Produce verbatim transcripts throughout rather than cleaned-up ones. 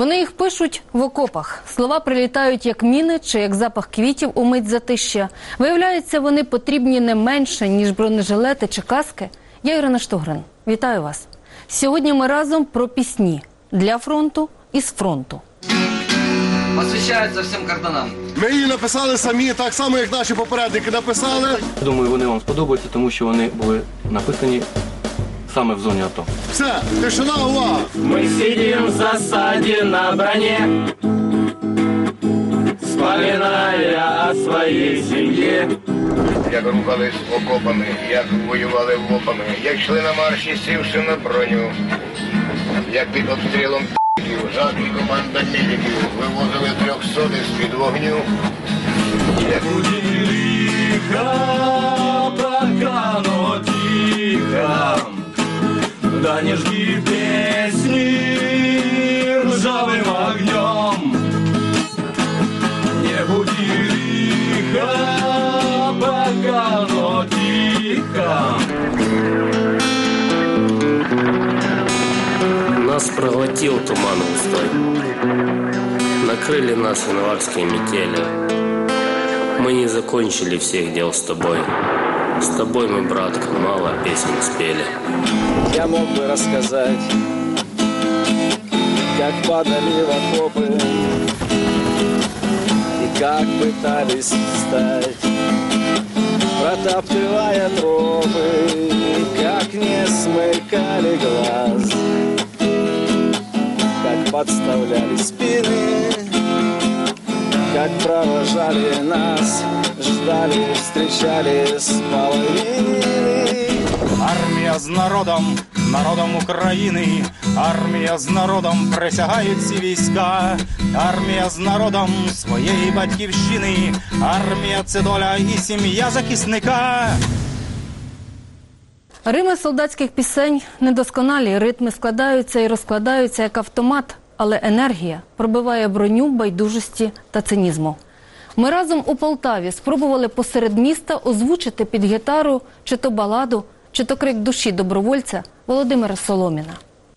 Вони їх пишуть в окопах. Слова прилітають як міни чи як запах квітів у мить затища. Виявляється, вони потрібні не менше, ніж бронежилети чи каски. Я Ірина Штогрин. Вітаю вас. Сьогодні ми разом про пісні для фронту і з фронту. Посвящаються всім кордонам. Ми її написали самі, так само, як наші попередники написали. Думаю, вони вам сподобаються, тому що вони були написані саме в зоні АТО. Все, тишина, увага! Ми сидим в засаді на броні, вспоминая о своїй сім'ї. Як рухались окопами, як воювали лопами, як йшли на марші, сівши на броню, як під обстрілом п***ків, жак і команда медиків вивозили трьохсоти з-під вогню. Як... Тихо, пока, но тихо, да не жги песни ржавым огнем. Не буди лихо, пока, но тихо. Нас проглотил туман густой, накрыли нас январские метели. Мы не закончили всех дел с тобой. С тобой мы, братка, мало песен спели. Я мог бы рассказать, как падали в окопы и как пытались встать, протаптывая тропы, как не смыкали глаз, как подставляли спины, как провожали нас, ждали, встречали с половины. Армія з народом, народом України, армія з народом присягають всі війська, армія з народом своєї батьківщини, армія – це доля і сім'я захисника. Рими солдатських пісень недосконалі, ритми складаються і розкладаються як автомат, але енергія пробиває броню байдужості та цинізму. Ми разом у Полтаві спробували посеред міста озвучити під гітару чи то баладу, чи то крик душі добровольця Володимира Соломіна.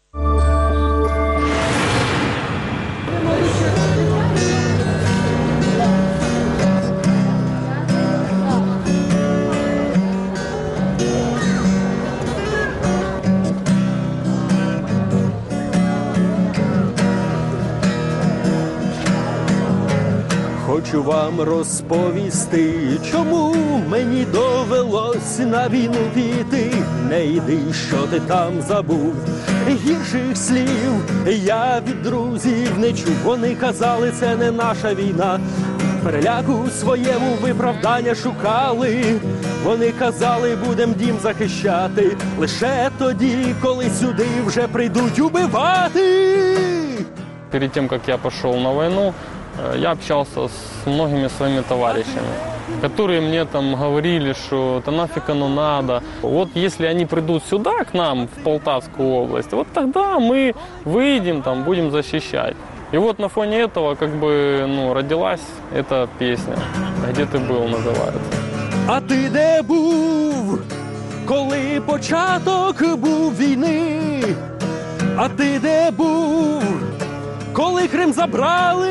Хочу вам розповісти, чому мені довелось на війну піти. Не йди, що ти там забув, гірших слів я від друзів не чув. Вони казали, це не наша війна, переляку своєму виправдання шукали. Вони казали, будем дім захищати, лише тоді, коли сюди вже прийдуть убивати. Перед тем, как я пошел на войну, я общался с многими своими товарищами, которые мне там говорили, что это нафиг оно надо. Вот если они придут сюда, к нам, в Полтавскую область, вот тогда мы выйдем, там, будем защищать. И вот на фоне этого как бы, ну, родилась эта песня «Где ты был» называется. А ти де був, коли початок був війни? А ти де був, коли Крим забрали?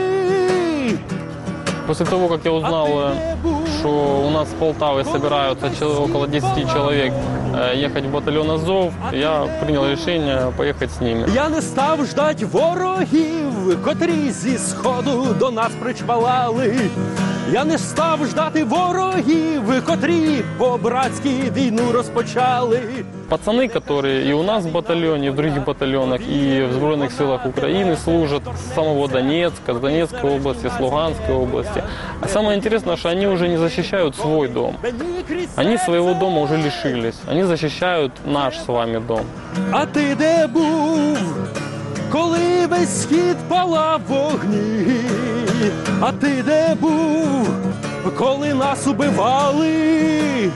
После того, как я узнал, что у нас в Полтаве собираются около десяти человек ехать в батальон Азов, я принял решение поехать с ними. Я не став ждать ворогів, котрі зі сходу до нас причвалали. Я не став ждати ворогів, котрі по-братськи війну розпочали. Пацаны, которые и у нас в батальоне, и в других батальонах, и в Збройных силах Украины служат с самого Донецка, с Донецкой области, с Луганской области. А самое интересное, что они уже не защищают свой дом. Они своего дома уже лишились. Они защищают наш с вами дом. А ти де був, коли весь схід палав вогні? А ти де був, коли нас убивали?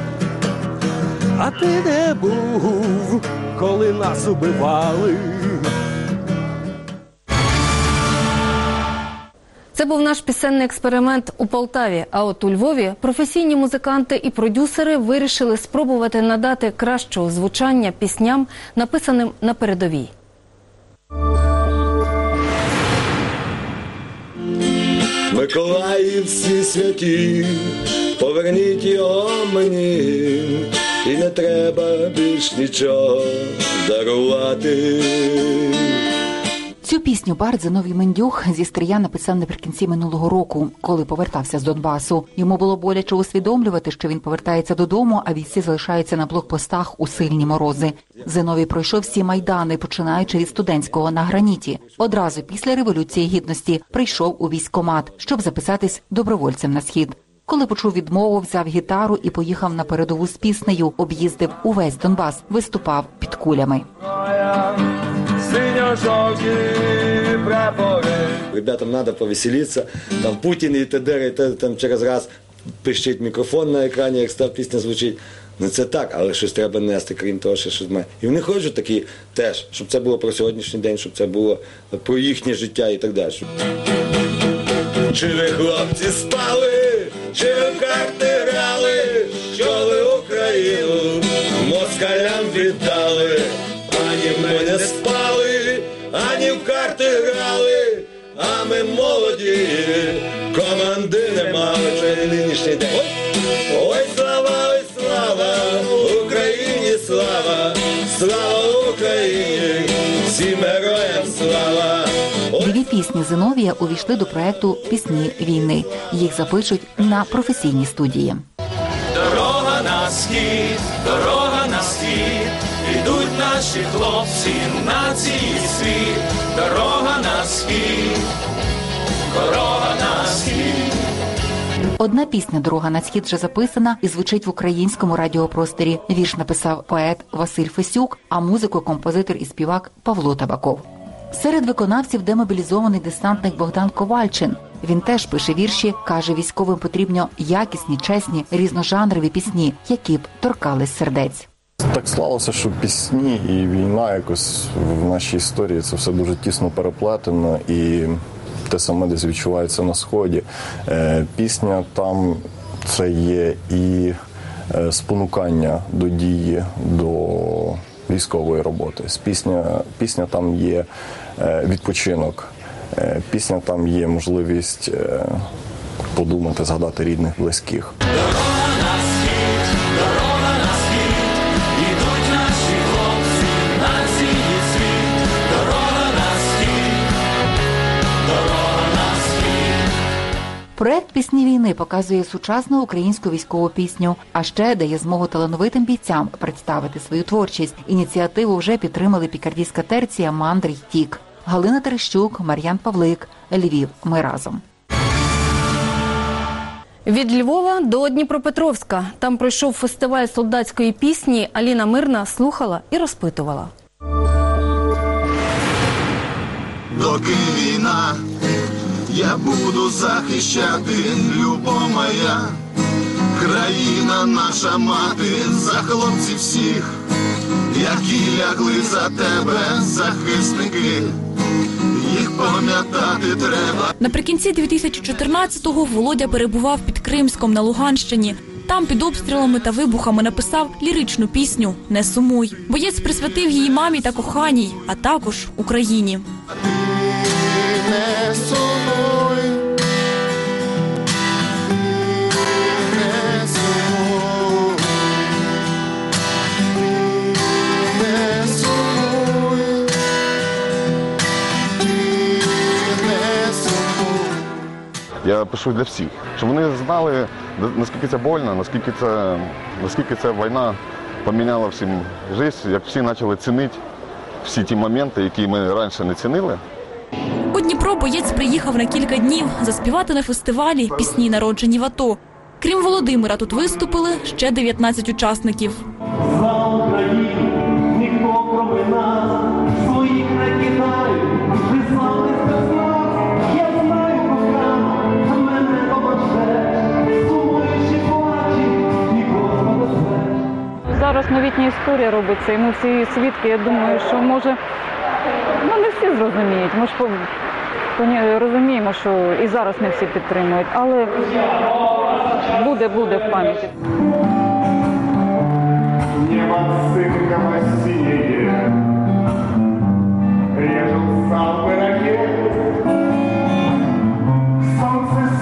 А ти де був, коли нас убивали? Це був наш пісенний експеримент у Полтаві, а от у Львові професійні музиканти і продюсери вирішили спробувати надати кращого звучання пісням, написаним на передовій. Миколаїв всі святі, поверніть його мені, і не треба більш нічого дарувати. Цю пісню бард Зиновій Мендюх зі Стрия написав наприкінці минулого року, коли повертався з Донбасу. Йому було боляче усвідомлювати, що він повертається додому, а військові залишаються на блокпостах у сильні морози. Зиновій пройшов всі майдани, починаючи від студентського на Граніті. Одразу після Революції Гідності прийшов у військкомат, щоб записатись добровольцем на схід. Коли почув відмову, взяв гітару і поїхав на передову з піснею, об'їздив увесь Донбас, виступав під кулями. Ребятам треба повеселитися, там Путін і т.д. і т.д. там через раз пищить мікрофон на екрані, як став пісня звучить. Ну це так, але щось треба нести, крім того, що щось має. І вони хочуть такі теж, щоб це було про сьогоднішній день, щоб це було про їхнє життя і так далі. Чи ви, хлопці, спали, чи ви в карти грали, що ви Україну москалям віддали? Ані ми не спали, ані в карти грали, а ми молоді, команди не мали. Вже нинішній день. Ой, ой, слава, ой, слава, Україні слава, слава Україні, всім героям слава. Дві пісні Зиновія увійшли до проекту «Пісні війни». Їх запишуть на професійній студії. Дорога на схід, дорога на схід, ідуть наші хлопці, нації світ. Дорога на схід, дорога на схід. Одна пісня «Дорога на схід» вже записана і звучить в українському радіопросторі. Вірш написав поет Василь Фесюк, а музику – композитор і співак Павло Табаков. Серед виконавців демобілізований десантник Богдан Ковальчин. Він теж пише вірші, каже, військовим потрібно якісні, чесні, різножанрові пісні, які б торкались сердець. Так склалося, що пісні і війна якось в нашій історії це все дуже тісно переплетено, і те саме десь відчувається на Сході. Пісня там це є і спонукання до дії, до військової роботи. Пісня, пісня там є відпочинок, пісня там є можливість подумати, згадати рідних, близьких. Дорога на схід, дорога на схід, ідуть наші хлопці, нації світ. Дорога на схід, дорога на схід. Проект «Пісні війни» показує сучасну українську військову пісню, а ще дає змогу талановитим бійцям представити свою творчість. Ініціативу вже підтримали пікардійська терція «Мандр» й «Тік». Галина Терещук, Мар'ян Павлик, Львів. Ми разом. Від Львова до Дніпропетровська. Там пройшов фестиваль солдатської пісні. Аліна Мирна слухала і розпитувала. Доки війна, я буду захищати, любов моя. Країна наша мати, за хлопців всіх, які лягли за тебе, захисники. Їх пам'ятати треба. Наприкінці дві тисячі чотирнадцятого Володя перебував під Кримськом на Луганщині. Там під обстрілами та вибухами написав ліричну пісню «Не сумуй». Боєць присвятив її мамі та коханій, а також Україні. Не сумуй, не сумуй, не сумуй, не сумуй. Я пишу для всіх, щоб вони знали, наскільки це больно, наскільки це, наскільки ця війна поміняла всім життя, як всі почали цінити всі ті моменти, які ми раніше не цінили. У Дніпро боєць приїхав на кілька днів заспівати на фестивалі пісні, народжені в АТО. Крім Володимира, тут виступили ще дев'ятнадцять учасників. За Україну ніхто кроме нас, своїх не кидає, визвали без нас. Я знаю, кохана, мене побачеш, сумуєш і плачеш, нікого не знаєш. Зараз новітня історія робиться, і ми всі свідки, я думаю, що може, ну не всі зрозуміють, ми ж розуміємо, що і зараз не всі підтримують, але буде, буде в пам'яті. Небо сынка синее, режут сам пироги, солнце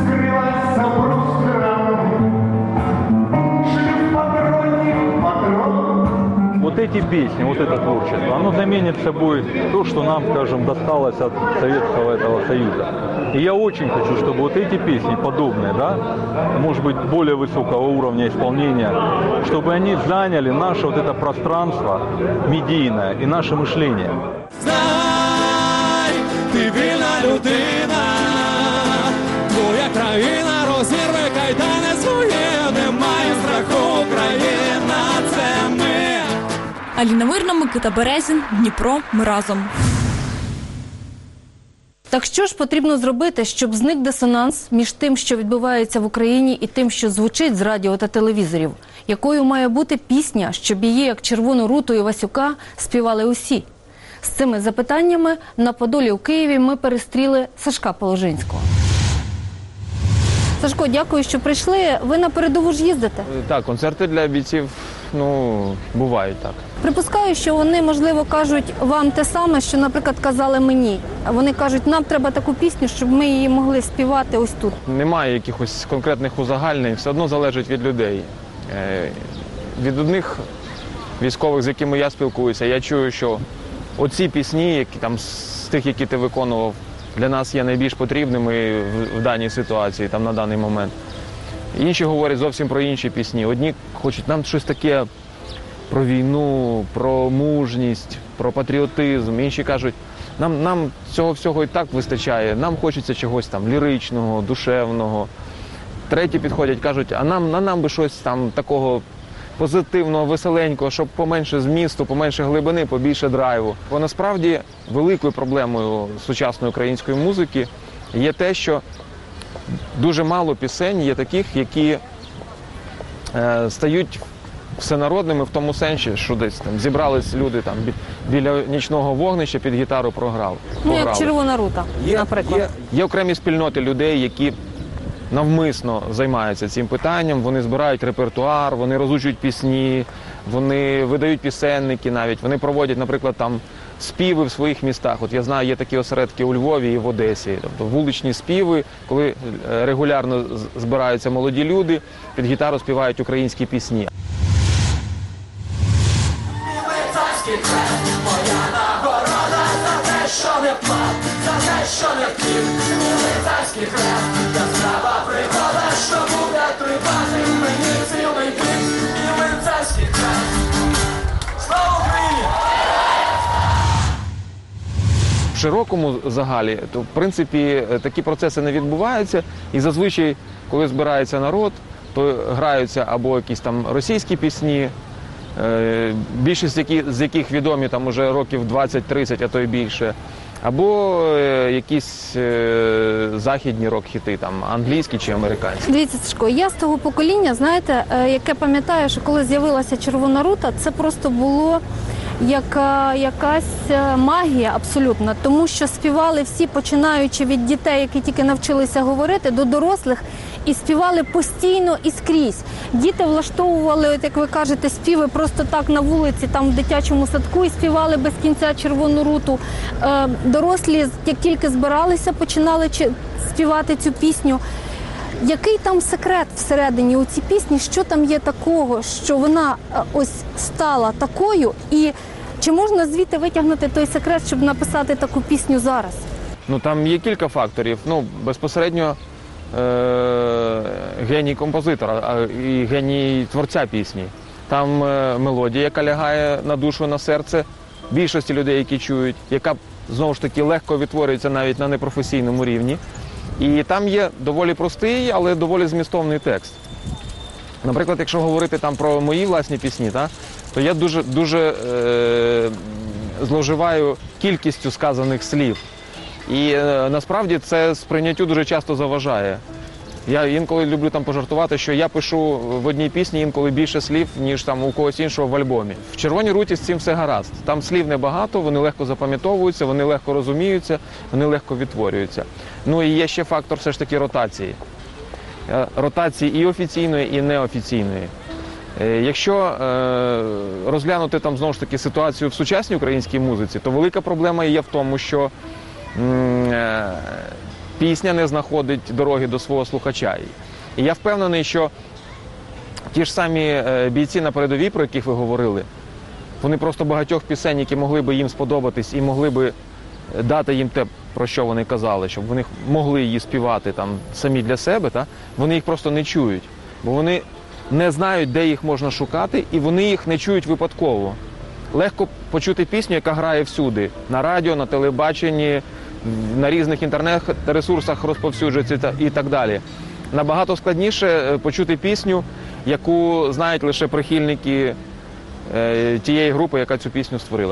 вот эти песни, вот это творчество, оно заменит собой то, что нам, скажем, досталось от Советского этого Союза. И я очень хочу, чтобы вот эти песни, подобные, да, может быть, более высокого уровня исполнения, чтобы они заняли наше вот это пространство медийное и наше мышление. Знай, ти вільна людина, твоя країна розірве кайдани своє, немає страху, Україна – це ми. Аліна Мирна, Микита Березін, Дніпро. Ми разом. Так що ж потрібно зробити, щоб зник дисонанс між тим, що відбувається в Україні, і тим, що звучить з радіо та телевізорів? Якою має бути пісня, щоб її, як Червону руту і Васюка, співали усі? З цими запитаннями на Подолі у Києві ми перестріли Сашка Положинського. Сашко, дякую, що прийшли. Ви на передову ж їздите? Так, концерти для бійців, ну, бувають так. Припускаю, що вони, можливо, кажуть вам те саме, що, наприклад, казали мені. Вони кажуть, нам треба таку пісню, щоб ми її могли співати ось тут. Немає якихось конкретних узагальнень, все одно залежить від людей. Е, від одних військових, з якими я спілкуюся, я чую, що оці пісні, які там з тих, які ти виконував, для нас є найбільш потрібними в, в даній ситуації, там на даний момент. Інші говорять зовсім про інші пісні. Одні хочуть нам щось таке про війну, про мужність, про патріотизм. Інші кажуть, нам, нам цього всього і так вистачає, нам хочеться чогось там ліричного, душевного. Треті підходять, кажуть, а нам, а нам би щось там такого позитивного, веселенького, щоб поменше змісту, поменше глибини, побільше драйву. Бо насправді великою проблемою сучасної української музики є те, що дуже мало пісень є таких, які е, стають всенародними в тому сенсі, що десь там зібрались люди там бі, біля нічного вогнища, під гітару програв. Ну, як Червона рута, є, наприклад. Є, є окремі спільноти людей, які навмисно займаються цим питанням, вони збирають репертуар, вони розучують пісні, вони видають пісенники навіть, вони проводять, наприклад, там співи в своїх містах. От я знаю, є такі осередки у Львові і в Одесі, тобто вуличні співи, коли регулярно збираються молоді люди, під гітару співають українські пісні. Моя нагорода за те, що не впав, за те, що не втік, мілицарський хрест, яскрава пригода, що буде тривати мені цілий вік, мілицарський хрест. Слава Україні! В широкому загалі, то в принципі такі процеси не відбуваються, і зазвичай, коли збирається народ, то граються або якісь там російські пісні, більшість з яких відомі там уже років двадцять-тридцять, а то й більше, або якісь західні рок-хіти, там англійські чи американські. Дивіться, Сашко, я з того покоління, знаєте, яке пам'ятаю, що коли з'явилася Червона рута, це просто було яка, якась магія абсолютно, тому що співали всі, починаючи від дітей, які тільки навчилися говорити, до дорослих, і співали постійно і скрізь. Діти влаштовували, от як ви кажете, співи просто так на вулиці, там в дитячому садку, і співали без кінця Червону руту. Е, дорослі, як тільки збиралися, починали співати цю пісню. Який там секрет всередині у цій пісні? Що там є такого, що вона ось стала такою? І чи можна звідти витягнути той секрет, щоб написати таку пісню зараз? Ну, там є кілька факторів. Ну, безпосередньо е- геній композитора і геній творця пісні. Там е- мелодія, яка лягає на душу, на серце більшості людей, які чують, яка, знову ж таки, легко відтворюється навіть на непрофесійному рівні. І там є доволі простий, але доволі змістовний текст. Наприклад, якщо говорити там про мої власні пісні, та, то я дуже, дуже е, зловживаю кількістю сказаних слів. І е, насправді це сприйняттю дуже часто заважає. Я інколи люблю там пожартувати, що я пишу в одній пісні інколи більше слів, ніж там у когось іншого в альбомі. В Червоній руті з цим все гаразд. Там слів небагато, вони легко запам'ятовуються, вони легко розуміються, вони легко відтворюються. Ну і є ще фактор все ж таки ротації. Ротації і офіційної, і неофіційної. Якщо е, розглянути там знову ж таки ситуацію в сучасній українській музиці, то велика проблема є в тому, що м, е, пісня не знаходить дороги до свого слухача. І я впевнений, що ті ж самі бійці на передовій, про яких ви говорили, Вони просто багатьох пісень, які могли би їм сподобатись і могли би дати їм те, про що вони казали, щоб вони могли її співати там самі для себе, та? Вони їх просто не чують. Бо вони не знають, де їх можна шукати, і вони їх не чують випадково. Легко почути пісню, яка грає всюди. На радіо, на телебаченні, на різних інтернет-ресурсах розповсюджується і так далі. Набагато складніше почути пісню, яку знають лише прихильники е, тієї групи, яка цю пісню створила.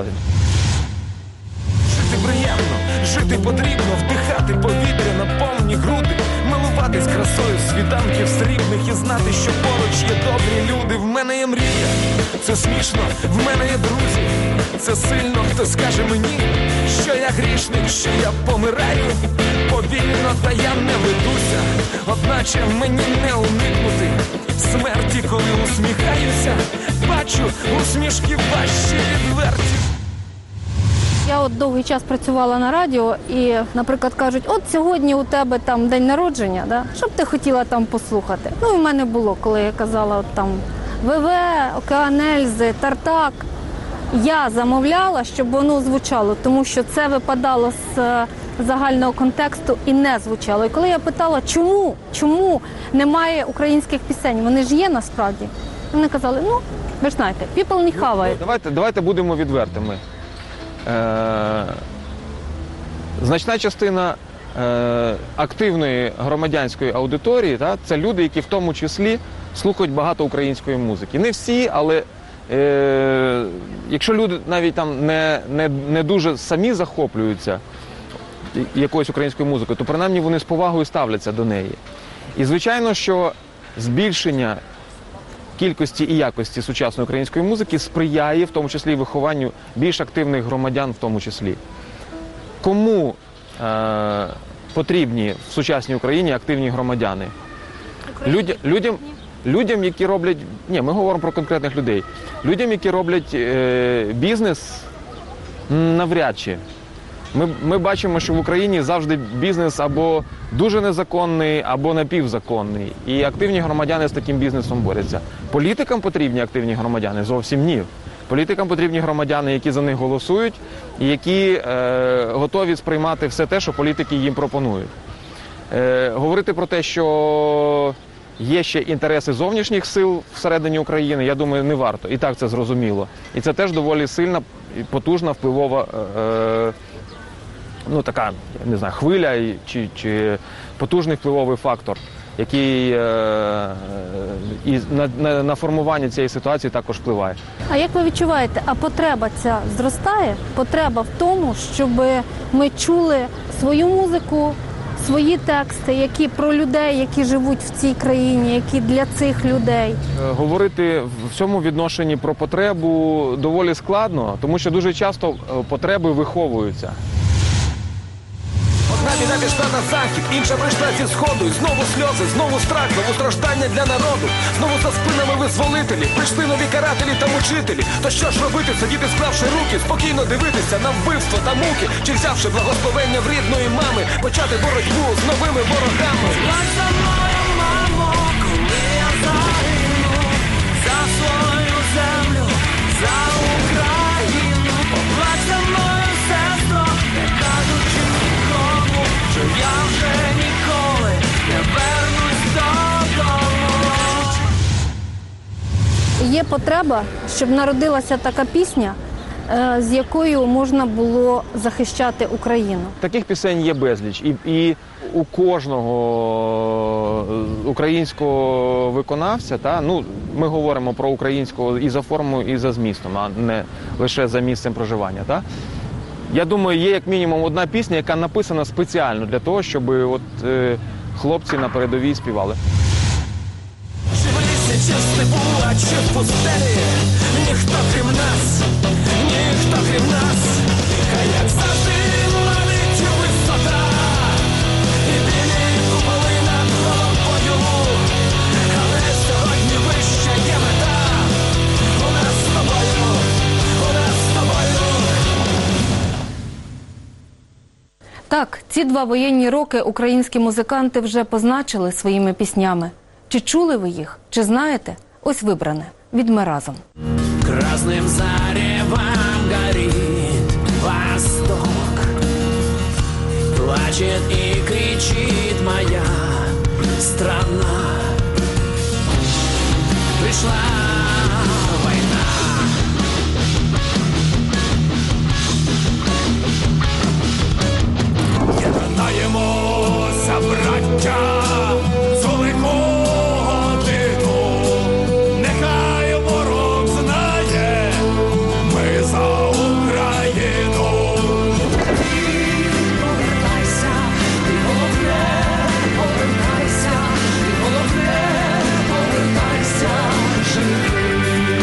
Жити приємно, жити потрібно, вдихати повітря на повні груди, милуватись красою світанків срібних і знати, що поруч є добрі люди. В мене є мрія, це смішно, в мене є друзі, це сильно, хто скаже мені, що я грішник, що я помираю повільно, та я не ведуся, одначе мені не уникнути смерті, коли усміхаюся, бачу усмішки ваші відверті. Я от довгий час працювала на радіо і, наприклад, кажуть, от сьогодні у тебе там день народження, да? Що б ти хотіла там послухати? Ну, і в мене було, коли я казала, от там ВВ, Океан Ельзи, Тартак. Я замовляла, щоб воно звучало, тому що це випадало з загального контексту і не звучало. І коли я питала, чому, чому немає українських пісень, вони ж є насправді. Вони казали, ну, ви ж знаєте, people не хавають. Давайте, давайте будемо відвертими. Е, значна частина е, активної громадянської аудиторії, та, це люди, які в тому числі слухають багато української музики. Не всі, але е, якщо люди навіть там не, не, не дуже самі захоплюються якоюсь українською музикою, то принаймні вони з повагою ставляться до неї. І звичайно, що збільшення кількості і якості сучасної української музики сприяє, в тому числі, вихованню більш активних громадян в тому числі. Кому е, потрібні в сучасній Україні активні громадяни? Люд, людям, людям, які роблять... Ні, ми говоримо про конкретних людей. Людям, які роблять е, бізнес, навряд чи. Ми, ми бачимо, що в Україні завжди бізнес або дуже незаконний, або напівзаконний. І активні громадяни з таким бізнесом борються. Політикам потрібні активні громадяни? Зовсім ні. Політикам потрібні громадяни, які за них голосують, і які е, готові сприймати все те, що політики їм пропонують. Е, говорити про те, що є ще інтереси зовнішніх сил всередині України, я думаю, не варто. І так це зрозуміло. І це теж доволі сильна, потужна, впливова е, ну, така, не знаю, хвиля чи, чи потужний впливовий фактор, який е, і на, на, на формування цієї ситуації також впливає. А як ви відчуваєте, а потреба ця зростає? Потреба в тому, щоб ми чули свою музику, свої тексти, які про людей, які живуть в цій країні, які для цих людей? Говорити в цьому відношенні про потребу доволі складно, тому що дуже часто потреби виховуються. Одна біда пішла на захід, інша прийшла зі сходу. І знову сльози, знову страх, знову страждання для народу. Знову за спинами визволителі, прийшли нові карателі та мучителі. То що ж робити, сидіти склавши руки, спокійно дивитися на вбивство та муки? Чи взявши благословення в рідної мами, почати боротьбу з новими ворогами? Плач за мною, мамо, коли я загину, за свою землю, за Україну. Плач за мною, сестро, не кажучи нікому, що я вже ніколи не вернусь додому. Є потреба, щоб народилася така пісня, з якою можна було захищати Україну. Таких пісень є безліч. І, і у кожного українського виконавця, та, ну, ми говоримо про українського і за формою, і за змістом, а не лише за місцем проживання. Та. Я думаю, є як мінімум одна пісня, яка написана спеціально для того, щоб от, е, хлопці на передовій співали. Чи в лісі, чи в степу, а чи в пустелі, ніхто крім нас, ніхто крім нас, хай як завжди ловить висота, і білі куполи над головою, але сьогодні вища є мета, у нас з тобою, у нас з тобою. Так, ці два воєнні роки українські музиканти вже позначили своїми піснями. Чи чули ви їх? Чи знаєте? Ось вибране від «Ми разом». Красным заревом плачет и кричит моя страна. Пришла война. Єднаємося, браття, з великого тину. Нехай ворог знає, ми за Україну. Повертайся, ти головне, повертайся, ти головне, повертайся, живий.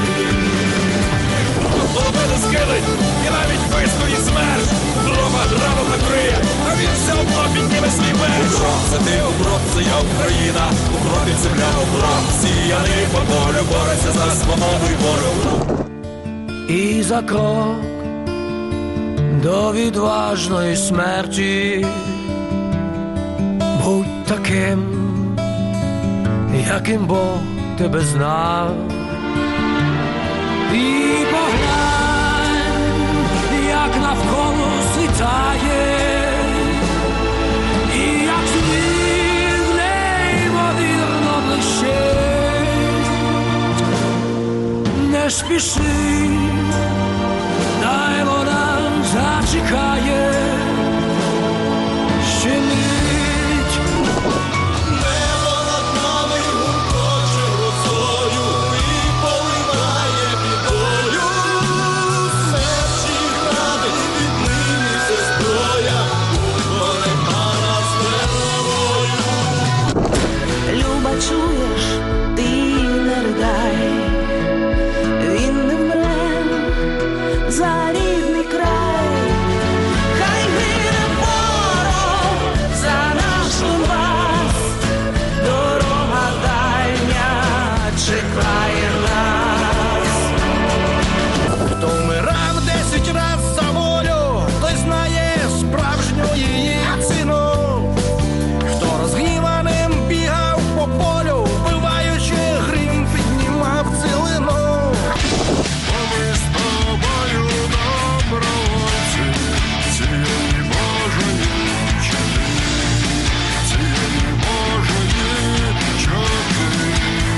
Лобеда скилить, і навіть вистоїть смерть. Дрова, дрова накриє, а він все одно підніме свій меч. Укроп, це ти, укроп, це я Україна. Укропів земля, укроп, сіяний по полю, бореться за свободу й волю. І за крок до відважної смерті будь таким, яким Бог тебе знав. І поглянь, як навколо світає, і як сніг неймовірно блищить. Не спіши, дай вона зачекає ще мить. Небо над нами гуркоче росою і поливає бідою. Серці гради віднині зброя, боротьба над стрелою. Люба, чуєш, ти не ридай, він не вмре за рідний край. Хай гине ворог за наш Донбас, дорога дальня чекає нас. Хто вмирав десять раз за волю, той знає справжню її ціну. Хто розгніваним бігав по полю, вбиваючи грім, піднімав цілину. Бо ми з тобою добровольці, цієї Божої чути, цієї Божої чути.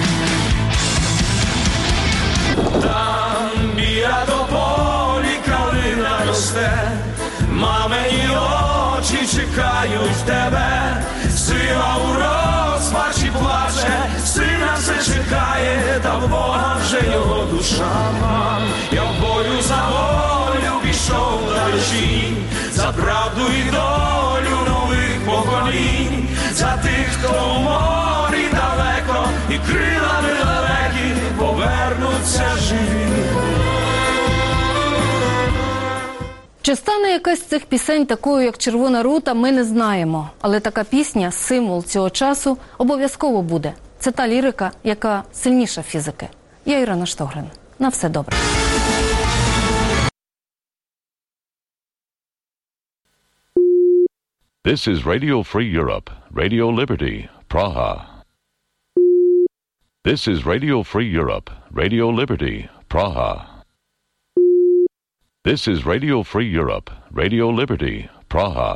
Там біля тополі калина росте, мамині очі чекають тебе. Сила у розпачі плаче, сина все чекає, та в Бога вже його душа. Я в бою за волю пішов далечінь, за правду і долю нових поколінь, за тих, хто в морі далеко і крилами далекі повернуться живі. Чи стане якась з цих пісень такою, як «Червона рута», ми не знаємо. Але така пісня, символ цього часу, обов'язково буде. Це та лірика, яка сильніша фізики. Я Ірина Штогрин. На все добре. This is Radio Free Europe, Radio Liberty, Praha. This is Radio Free Europe, Radio Liberty, Praha. This is Radio Free Europe, Radio Liberty, Praha.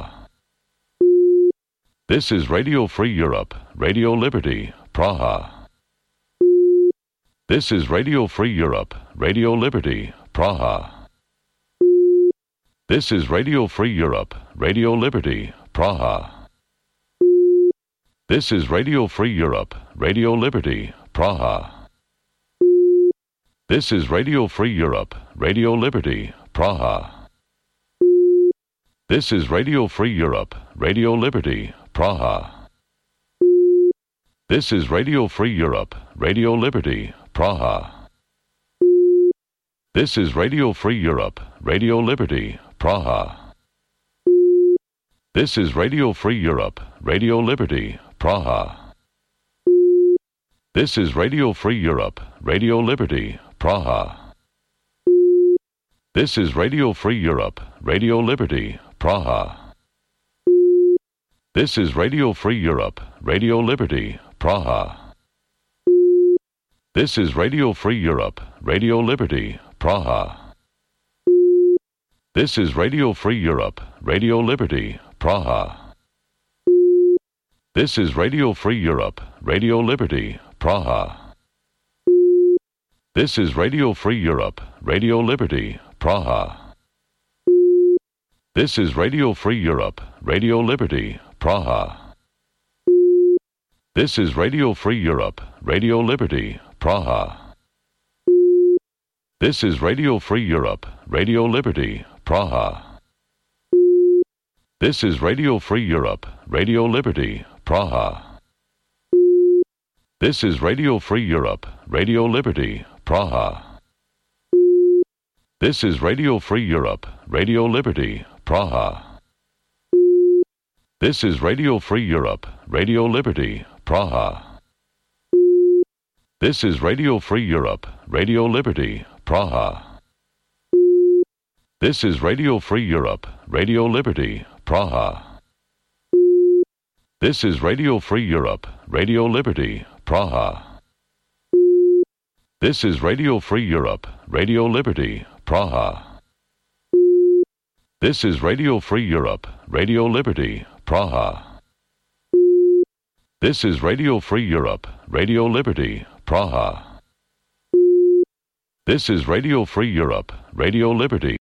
This is Radio Free Europe, Radio Liberty, Praha. This is Radio Free Europe, Radio Liberty, Praha. This is Radio Free Europe, Radio Liberty, Praha. This is Radio Free Europe, Radio Liberty, Praha. This is Radio Free Europe, Radio Liberty, Praha. This is Radio Free Europe, Radio Liberty, Praha. This is Radio Free Europe, Radio Liberty, Praha. This is Radio Free Europe, Radio Liberty, Praha. This is Radio Free Europe, Radio Liberty, Praha. This is Radio Free Europe, Radio Liberty, Praha. This is Radio Free Europe, Radio Liberty, Praha. This is Radio Free Europe, Radio Liberty, Praha. This is Radio Free Europe, Radio Liberty, Praha. This is Radio Free Europe, Radio Liberty, Praha. This is Radio Free Europe, Radio Liberty, Praha. This is Radio Free Europe, Radio Liberty, Praha. This is Radio Free Europe, Radio Liberty, Praha. This is Radio Free Europe, Radio Liberty, Praha. This is Radio Free Europe, Radio Liberty, Praha. This is Radio Free Europe, Radio Liberty, Praha. This is Radio Free Europe, Radio Liberty, Praha. This is Radio Free Europe, Radio Liberty, Praha. This is Radio Free Europe, Radio Liberty, Praha. This is Radio Free Europe, Radio Liberty, Praha. This is Radio Free Europe, Radio Liberty, Praha. This is Radio Free Europe, Radio Liberty, Praha. This is Radio Free Europe, Radio Liberty, Praha. This is Radio Free Europe, Radio Liberty, Praha. This is Radio Free Europe, Radio Liberty, Praha. This is Radio Free Europe, Radio Liberty.